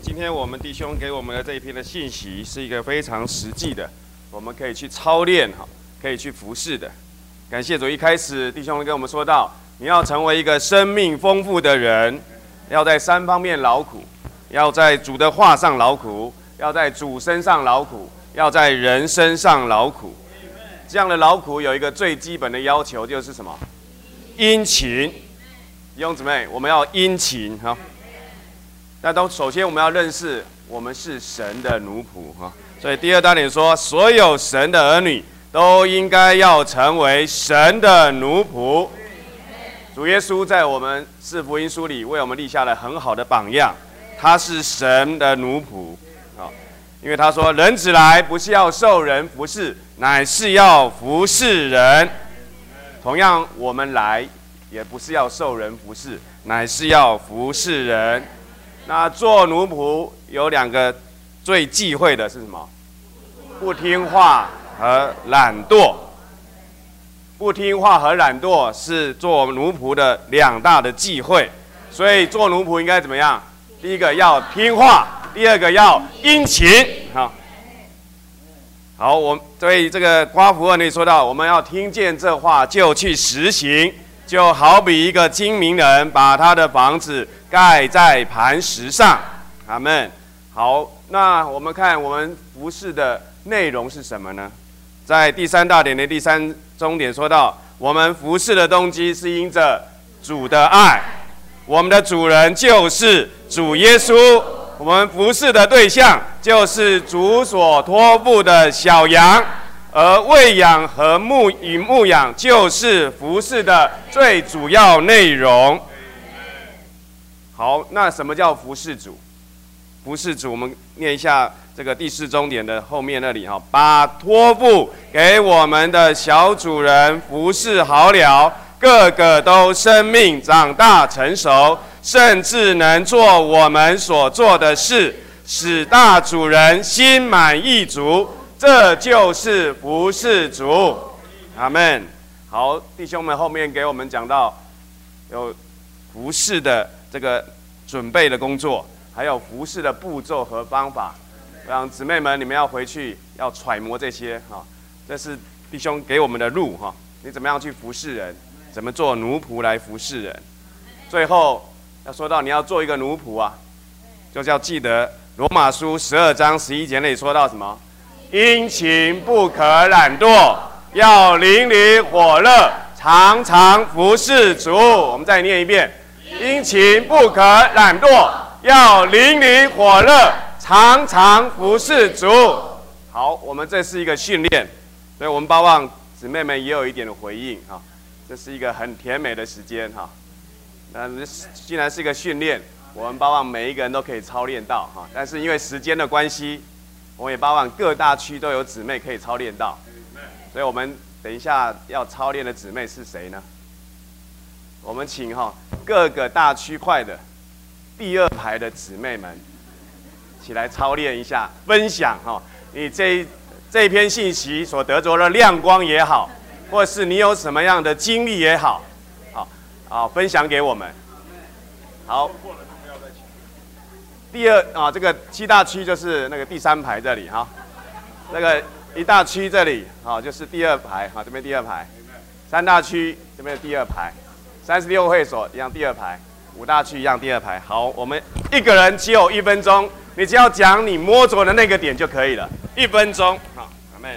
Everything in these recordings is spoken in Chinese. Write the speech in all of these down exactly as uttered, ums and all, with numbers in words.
今天我们弟兄给我们的这一篇的信息是一个非常实际的，我们可以去操练哈，可以去服侍的。感谢主，一开始弟兄跟我们说到，你要成为一个生命丰富的人，要在三方面劳苦，要在主的话上劳苦，要在主身上劳苦，要在人身上劳苦。这样的劳苦有一个最基本的要求，就是什么？殷勤。弟兄姊妹，我们要殷勤哈。那都首先我们要认识，我们是神的奴仆哈。所以第二大点说，所有神的儿女都应该要成为神的奴仆。主耶稣在我们四福音书里为我们立下了很好的榜样，他是神的奴仆啊，因为他说：“人子来不是要受人服侍，乃是要服侍人。”同样，我们来也不是要受人服侍，乃是要服侍人。那做奴仆有两个最忌讳的是什么？不听话和懒惰。不听话和懒惰是做奴仆的两大的忌讳，所以做奴仆应该怎么样？第一个要听话，第二个要殷勤。好，好，我所以这个瓜福二里说到，我们要听见这话就去实行，就好比一个精明人把他的房子盖在磐石上。阿们。好，那我们看我们服事的内容是什么呢？在第三大点的第三中点说到，我们服事的动机是因着主的爱，我们的主人就是主耶稣，我们服事的对象就是主所托付的小羊，而喂养和牧与牧养就是服事的最主要内容。好，那什么叫服事主？服事主，我们念一下这个第四中点的后面那里哈，把托付给我们的小主人服事好了，个个都生命长大成熟，甚至能做我们所做的事，使大主人心满意足，这就是服事主。阿们。好，弟兄们，后面给我们讲到有服事的这个准备的工作，还有服事的步骤和方法，让姊妹们你们要回去要揣摩这些哈，这是弟兄给我们的路哈，你怎么样去服事人，怎么做奴仆来服事人。最后要说到你要做一个奴仆啊，就是要记得罗马书十二章十一节那里说到什么？殷勤不可懒惰，要淋漓火热，常常服事主。我们再念一遍：殷勤不可懒惰，要淋漓火热，常常服事主。好，我们这是一个训练，所以我们巴望姊妹们也有一点的回应哈。这是一个很甜美的时间哈。那既然是一个训练，我们巴望每一个人都可以操练到哈。但是因为时间的关系，我也巴望各大区都有姊妹可以操练到。所以我们等一下要操练的姊妹是谁呢？我们请哈各个大区块的第二排的姊妹们起来操练一下，分享哈你这这篇信息所得着的亮光也好，或是你有什么样的经历也好，好，好分享给我们。好，第二啊，这个七大区就是那个第三排这里哈，那个一大区这里啊就是第二排哈，这边第二排，三大区这边的第二排，三十六会所一样第二排。五大区一样，第二排。好，我们一个人只有一分钟，你只要讲你摸着的那个点就可以了，一分钟。好，阿们。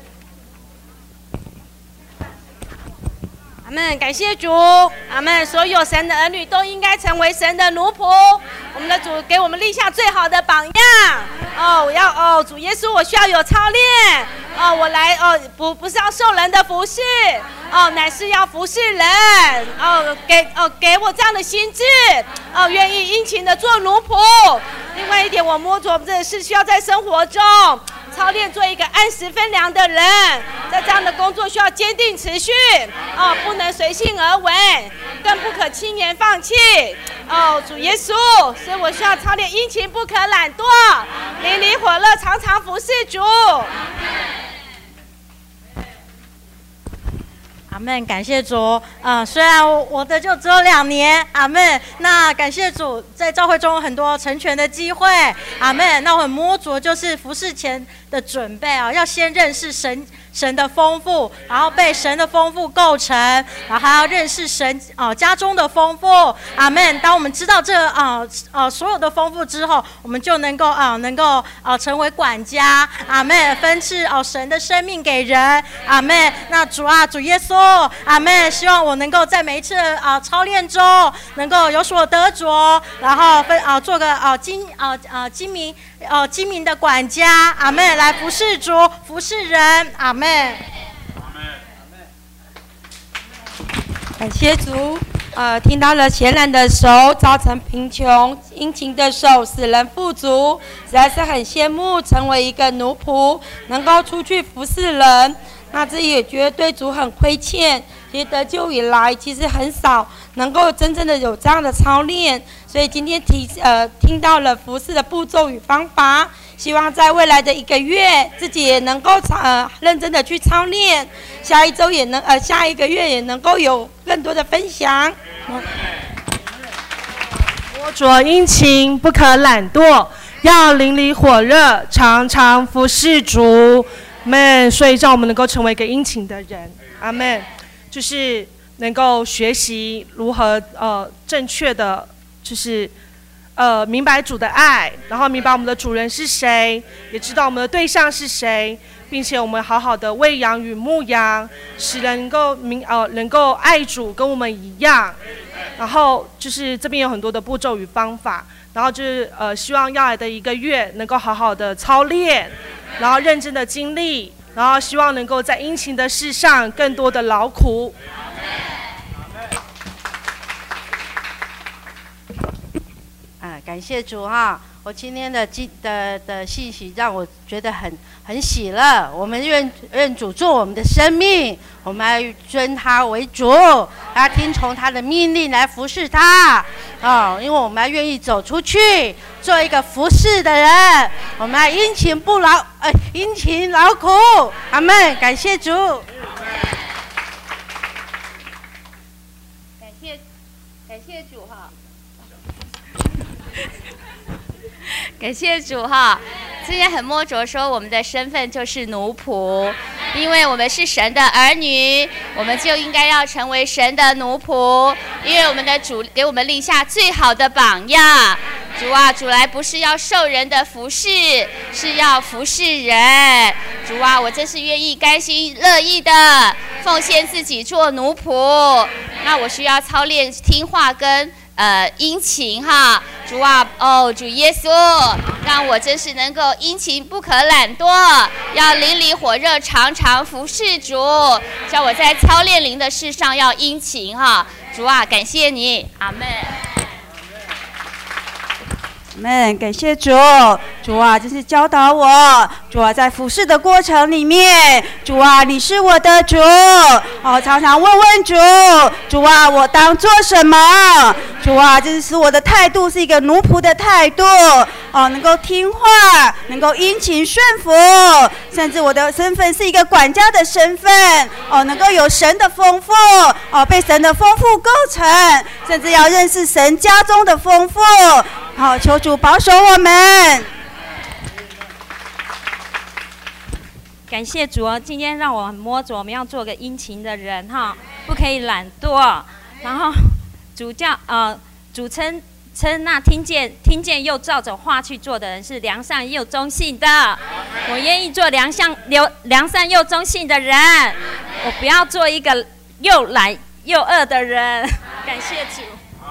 阿们，感谢主，阿们。所有神的儿女都应该成为神的奴仆。我们的主给我们立下最好的榜样。哦，我要哦，主耶稣，我需要有操练。哦，我来哦，不不是要受人的服侍，哦，乃是要服侍人。哦，给哦给我这样的心智，哦，愿意殷勤的做奴仆。另外一点，我摸着我们这是需要在生活中操练做一个按时分粮的人，在这样的工作需要坚定持续，哦，不能随性而为，更不可轻言放弃。哦，主耶稣，所以我需要操练殷勤，不可懒惰，淋漓火热，常常服侍主。 阿们，感谢主。嗯，虽然我的就只有两年，阿们。那感谢主，在教会中有很多成全的机会，阿们。那我很摸着就是服事前的准备啊，要先认识神。神的丰富，然后被神的丰富构成，然后还要认识神啊、呃、家中的丰富，阿们。当我们知道这啊呃所有的丰富之后，我们就能够啊、呃、能够啊、呃、成为管家，阿们，分赐哦、呃、神的生命给人，阿们。那主啊，主耶稣，阿们，希望我能够在每一次啊、呃、操练中能够有所得着，然后分啊、呃、做个啊、呃、精啊啊、呃、精明呃精明的管家，阿们，来服侍主，服侍人，阿们。 感谢主，呃，听到了贤人的手造成贫穷，殷勤的手使人富足，实在是很羡慕成为一个奴仆，能够出去服侍人。那自己也觉得对主很亏欠，其实得救以来其实很少能够真正的有这样的操练，所以今天提呃听到了服侍的步骤与方法，希望在未来的一个月自己也能够呃认真的去操练，下一周也能呃下一个月也能够有更多的分享。 摸着殷勤，不可懒惰，要淋漓火热，常常服侍主。们，所以让我们能够成为一个殷勤的人，阿们。就是能够学习如何呃正确的，就是呃明白主的爱，然后明白我们的主人是谁，也知道我们的对象是谁，并且我们好好的喂养与牧养，使人能够明呃能够爱主跟我们一样。然后就是这边有很多的步骤与方法，然后就是呃希望要来的一个月能够好好的操练。然后认真的经历，然后希望能够在殷勤的事上更多的劳苦。 啊，感谢主哈！我今天的的的信息让我觉得很很喜乐。我们愿愿主做我们的生命，我们要尊他为主，要听从他的命令来服侍他。哦，因为我们要愿意走出去，做一个服侍的人。我们要殷勤不劳，呃，殷勤劳苦。阿们，感谢主。 感谢，感谢主哈。感谢主哈！今天很摸着说，我们的身份就是奴仆，因为我们是神的儿女，我们就应该要成为神的奴仆，因为我们的主给我们立下最好的榜样。主啊，主来不是要受人的服侍，是要服侍人。主啊，我真是愿意甘心乐意的奉献自己做奴仆。那我需要操练听话跟呃殷勤哈。主啊，哦，主耶稣，让我真是能够殷勤不可懒惰，要淋漓火热，常常服侍主。叫我在操练灵的事上要殷勤哈。主啊，感谢你，阿们。 们，感谢主，主啊，真是教导我，主啊，在服侍的过程里面，主啊，你是我的主，哦，常常问问主，主啊，我当做什么？主啊，这是我的态度是一个奴仆的态度，哦，能够听话，能够殷勤顺服，甚至我的身份是一个管家的身份，哦，能够有神的丰富，哦，被神的丰富构成，甚至要认识神家中的丰富。好，求主保守我们。 感谢主哦，今天让我很摸着，我们要做个殷勤的人哈，不可以懒惰。然后主教呃，主称称那听见听见又照着话去做的人是良善又忠信的。我愿意做良善良良善又忠信的人，我不要做一个又懒又恶的人。感谢主。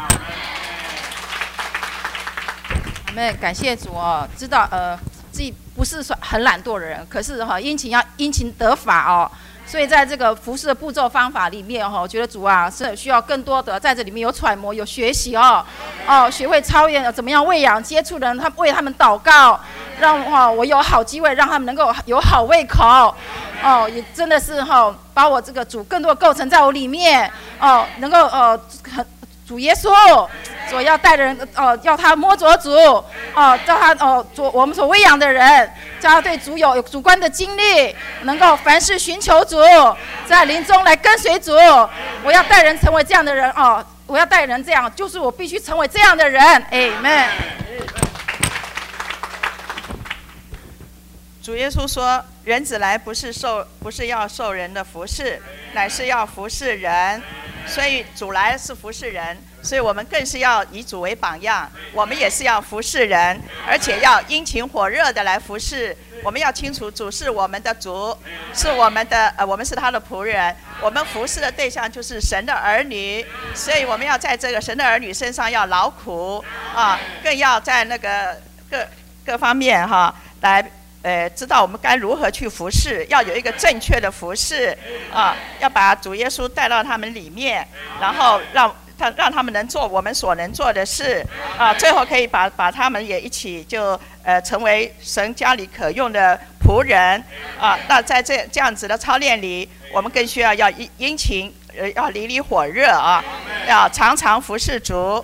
我们感谢主哦，知道呃自己不是说很懒惰的人，可是哈、哦、殷勤要殷勤得法哦，所以在这个服事的步骤方法里面哈、哦，我觉得主啊是需要更多的在这里面有揣摩有学习哦哦，学会操练怎么样喂养接触人，他为他们祷告，让哈、哦、我有好机会让他们能够有好胃口哦，也真的是哈、哦、把我这个主更多的构成在我里面哦，能够呃很。 主耶稣，主要带人哦，要他摸着主哦，叫他哦，主我们所喂养的人，叫他对主有有主观的经历，能够凡事寻求主，在林中来跟随主。我要带人成为这样的人哦，我要带人这样，就是我必须成为这样的人。Amen。 主耶稣说：“人子来不是受，不是要受人的服侍，乃是要服侍人。所以主来是服侍人，所以我们更是要以主为榜样。我们也是要服侍人，而且要殷勤火热的来服侍。我们要清楚，主是我们的主，是我们的呃，我们是他的仆人。我们服侍的对象就是神的儿女，所以我们要在这个神的儿女身上要劳苦啊，更要在那个各各方面哈来。”呃，知道我们该如何去服侍，要有一个正确的服侍啊，要把主耶稣带到他们里面，然后让他让他们能做我们所能做的事啊，最后可以把把他们也一起就呃成为神家里可用的仆人啊。那在这这样子的操练里，我们更需要要殷殷勤，呃，要离离火热啊，要常常服侍主。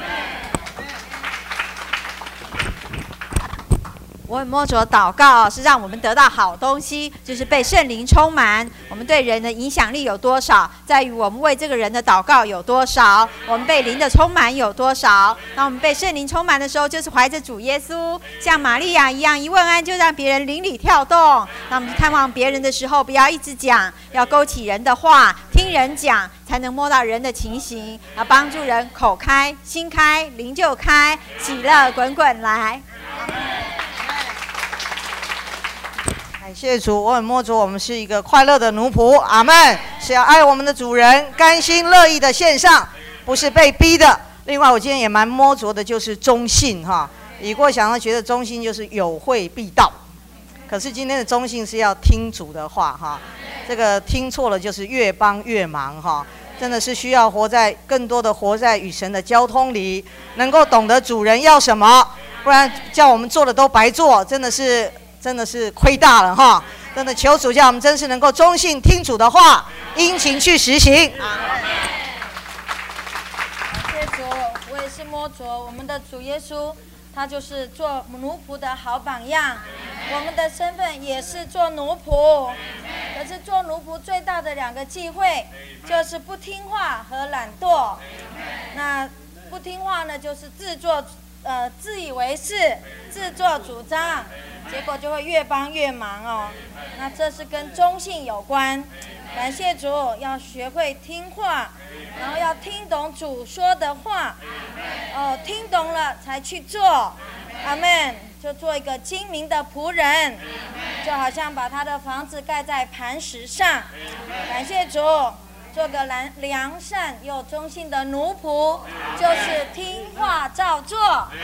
我很摸着祷告是让我们得到好东西，就是被圣灵充满。我们对人的影响力有多少，在于我们为这个人的祷告有多少，我们被灵的充满有多少。当我们被圣灵充满的时候，就是怀着主耶稣，像玛利亚一样，一问安就让别人灵里跳动。当我们探望别人的时候，不要一直讲，要勾起人的话，听人讲，才能摸到人的情形，要帮助人口开、心开、灵就开，喜乐滚滚来。 感谢主，我很摸着我们是一个快乐的奴仆，阿们，是要爱我们的主人，甘心乐意的献上，不是被逼的。另外，我今天也蛮摸着的，就是忠信哈。以过想要觉得忠信就是有会必到，可是今天的忠信是要听主的话哈。这个听错了就是越帮越忙哈。真的是需要活在更多的活在与神的交通里，能够懂得主人要什么，不然叫我们做的都白做，真的是。真的是亏大了哈！真的求主叫我们真是能够忠信听主的话，殷勤去实行。 感谢主，我也是摸着我们的主耶稣，他就是做奴仆的好榜样。我们的身份也是做奴仆，可是做奴仆最大的两个忌讳就是不听话和懒惰。那不听话呢，就是自作。呃，自以为是，自作主张，结果就会越帮越忙哦。那这是跟忠信有关。感谢主，要学会听话，然后要听懂主说的话，哦，听懂了才去做。阿们，就做一个精明的仆人，就好像把他的房子盖在磐石上。感谢主。做个良良善又忠信的奴仆，就是听话照做。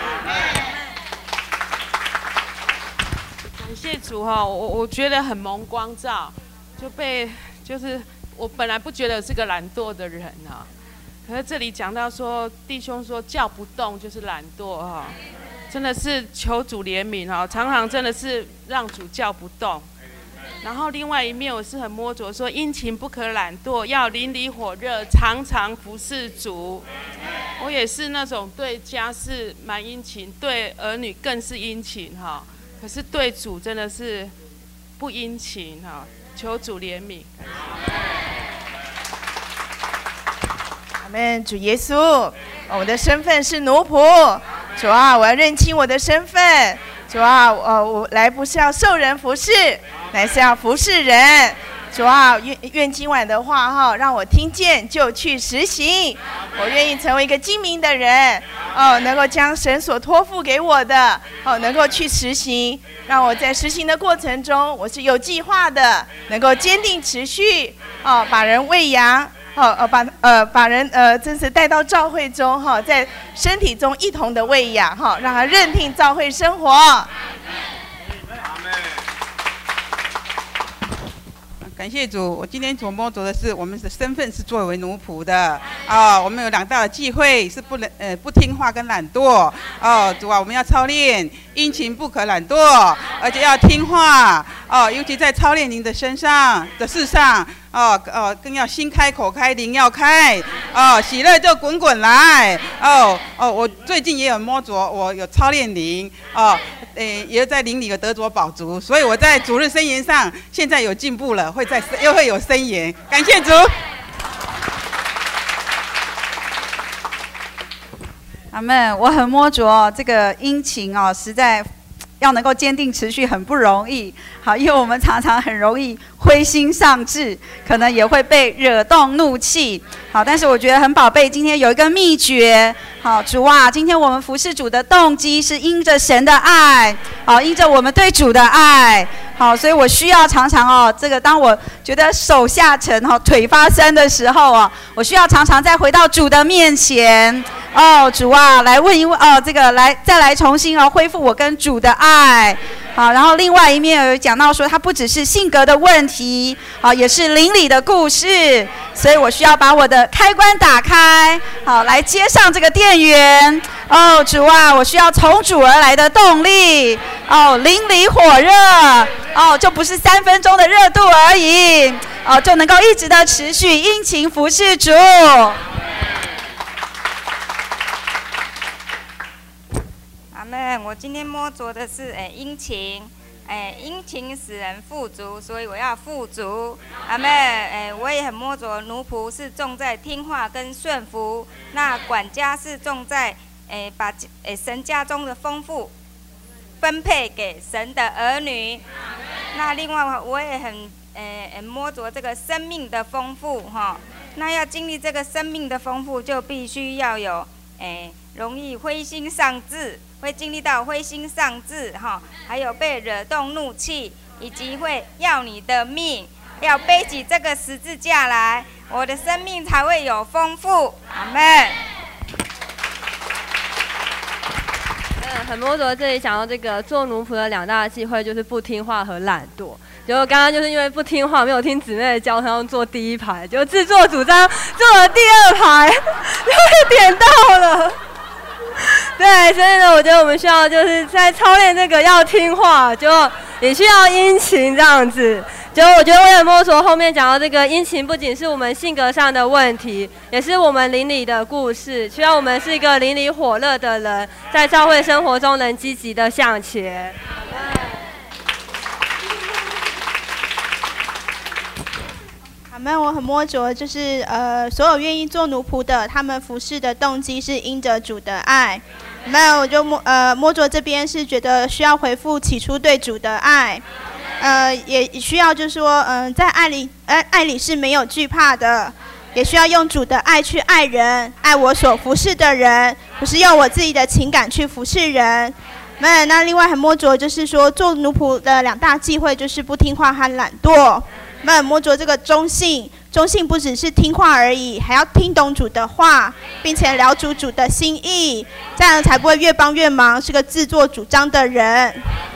感谢主哈，我我觉得很蒙光照，就被就是我本来不觉得是个懒惰的人哈，可是这里讲到说弟兄说叫不动就是懒惰哈，真的是求主怜悯哈，常常真的是让主叫不动。然后另外一面我是很摸着说，殷勤不可懒惰，要淋漓火热，常常服侍主。我也是那种对家事蛮殷勤，对儿女更是殷勤哈。可是对主真的是不殷勤哈，求主怜悯。 阿们，主耶稣，我的身份是奴仆，主啊，我要认清我的身份。主啊，呃，我来不是要受人服侍，乃是要服侍人。主啊，愿愿今晚的话哈，让我听见就去实行。我愿意成为一个精明的人，哦，能够将神所托付给我的，哦，能够去实行。让我在实行的过程中，我是有计划的，能够坚定持续，哦，把人喂养。哦呃把呃把人呃真是带到教会中哈，在身体中一同的喂养哈，让他认定教会生活。 感谢主，我今天所摸着的是我们的身份是作为奴仆的啊、哦，我们有两大的忌讳是不能呃不听话跟懒惰哦，主啊，我们要操练殷勤不可懒惰，而且要听话哦，尤其在操练您的身上的事上，哦哦，更要心开口开，灵要开，哦，喜乐就滚滚来，哦哦，我最近也有摸着，我有操练灵，哦，诶，也在灵里有得着饱足，所以我在主日申言上现在有进步了，会在又会有申言，感谢主。 阿们，我很摸着这个殷勤哦，实在要能够坚定持续很不容易。好，因为我们常常很容易灰心丧志，可能也会被惹动怒气。好，但是我觉得很宝贝，今天有一个秘诀。好，主啊，今天我们服侍主的动机是因着神的爱，好，因着我们对主的爱。好，所以我需要常常哦，这个当我觉得手下沉哈、腿发酸的时候啊，我需要常常再回到主的面前。哦，主啊，来问一问哦，这个来再来重新哦恢复我跟主的爱。好，然后另外一面有讲到说，它不只是性格的问题，好，也是邻里的故事，所以我需要把我的开关打开，好，来接上这个电源。哦，主啊，我需要从主而来的动力，哦，邻里火热，哦，就不是三分钟的热度而已，哦，就能够一直的持续殷勤服侍主。 阿们，我今天摸着的是诶殷勤，诶殷勤使人富足，所以我要富足。阿们，诶我也很摸着奴仆是重在听话跟顺服，那管家是重在诶把诶神家中的丰富分配给神的儿女。那另外我也很诶诶摸着这个生命的丰富哈，那要经历这个生命的丰富，就必须要有诶容易灰心丧志。会经历到灰心丧志哈，还有被惹动怒气，以及会要你的命，要背起这个十字架来，我的生命才会有丰富。阿们。 嗯，很摸着这里讲到这个做奴仆的两大忌讳，就是不听话和懒惰。结果刚刚就是因为不听话，没有听姊妹的教，他要坐第一排，结果自作主张坐了第二排，就被点到了。对，所以呢，我觉得我们需要就是在操练这个要听话，就也需要殷勤这样子。就我觉得为了摸索后面讲到这个殷勤，不仅是我们性格上的问题，也是我们邻里的故事，需要我们是一个邻里火热的人，在教会生活中能积极的向前。 阿们，我很摸着，就是呃，所有愿意做奴仆的，他们服侍的动机是因着主的爱。那我就摸呃摸着这边是觉得需要回复起初对主的爱，呃，也需要就是说，嗯、呃，在爱里，爱爱里是没有惧怕的，也需要用主的爱去爱人，爱我所服侍的人，不是用我自己的情感去服侍人。那那另外很摸着就是说，做奴仆的两大忌讳就是不听话和懒惰。那摸着这个忠信，忠信不只是听话而已，还要听懂主的话，并且了主主的心意，这样才不会越帮越忙，是个自作主张的人。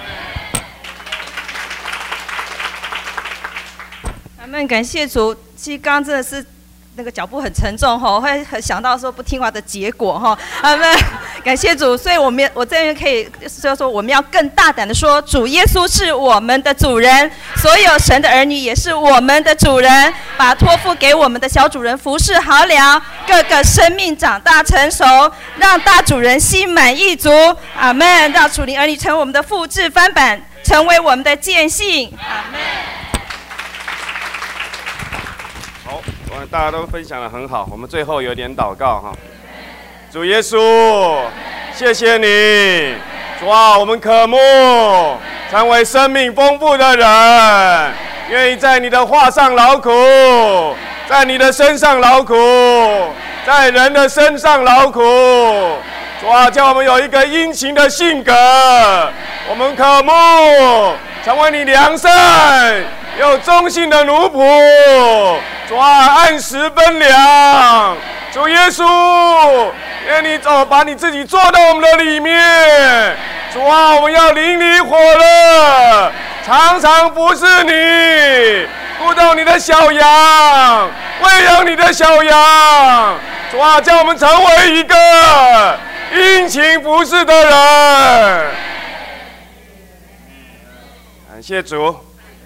阿们，感谢主。其实刚刚真的是那个脚步很沉重哈，会很想到说不听话的结果哈。阿们，感谢主。所以我们我这边可以就是说，我们要更大胆的说，主耶稣是我们的主人，所有神的儿女也是我们的主人，把托付给我们的小主人服侍好了，各个生命长大成熟，让大主人心满意足。阿们，让属灵儿女成为我们的复制翻版，成为我们的见信。阿们。 好，大家都分享得很好，我们最后有点祷告哈。主耶稣，谢谢你，主啊，我们渴慕成为生命丰富的人，愿意在你的话上劳苦，在你的身上劳苦，在人的身上劳苦。主啊，叫我们有一个殷勤的性格，我们渴慕成为你良善又忠信的奴仆。主啊，按时分粮。主耶稣，愿你走，把你自己做到我们的里面。主啊，我们要邻里火热，常常服侍你，顾到你的小羊，喂养你的小羊。主啊，叫我们成为一个殷勤服侍的人。感谢主，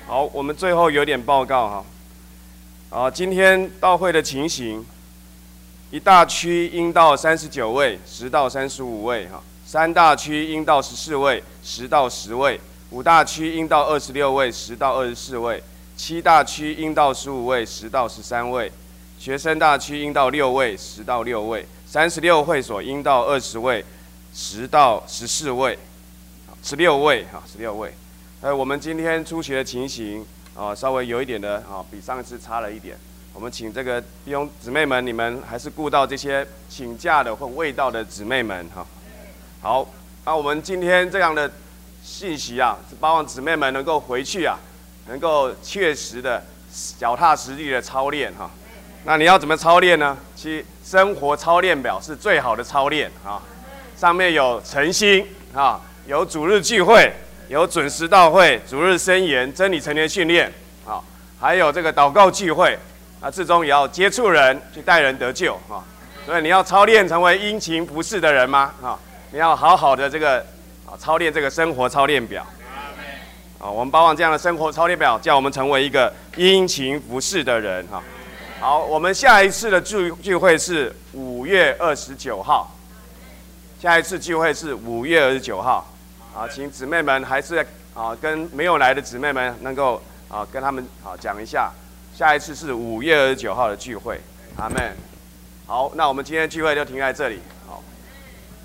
好，我们最后有点报告哈。啊，今天到会的情形，一大区应到三十九位，十到三十五位哈；三大区应到十四位，十到十位；五大区应到二十六位，十到二十四位；七大区应到十五位，十到十三位；学生大区应到六位，十到六位；三十六会所应到二十位，十到十四位，十六位哈，十六位。呃，我们今天出席的情形啊，稍微有一点的啊，比上一次差了一点。我们请这个弟兄姊妹们，你们还是顾到这些请假的或未到的姊妹们哈。好，那我们今天这样的信息啊，是希望姊妹们能够回去啊，能够切实的、脚踏实地的操练哈。那你要怎么操练呢？其实生活操练表是最好的操练啊，上面有晨星啊，有主日聚会。有准时到会、主日申言、真理成年训练，啊，还有这个祷告聚会，啊，最终也要接触人，去带人得救，啊，所以你要操练成为殷勤服侍的人吗？啊，你要好好的这个啊操练这个生活操练表，啊，我们希望这样的生活操练表，叫我们成为一个殷勤服侍的人，哈。好，我们下一次的聚聚会是五月二十九号，下一次聚会是五月二十九号。啊，请姊妹们还是啊跟没有来的姊妹们能够啊跟他们啊讲一下，下一次是五月二十九号的聚会，阿们。好，那我们今天的聚会就停在这里。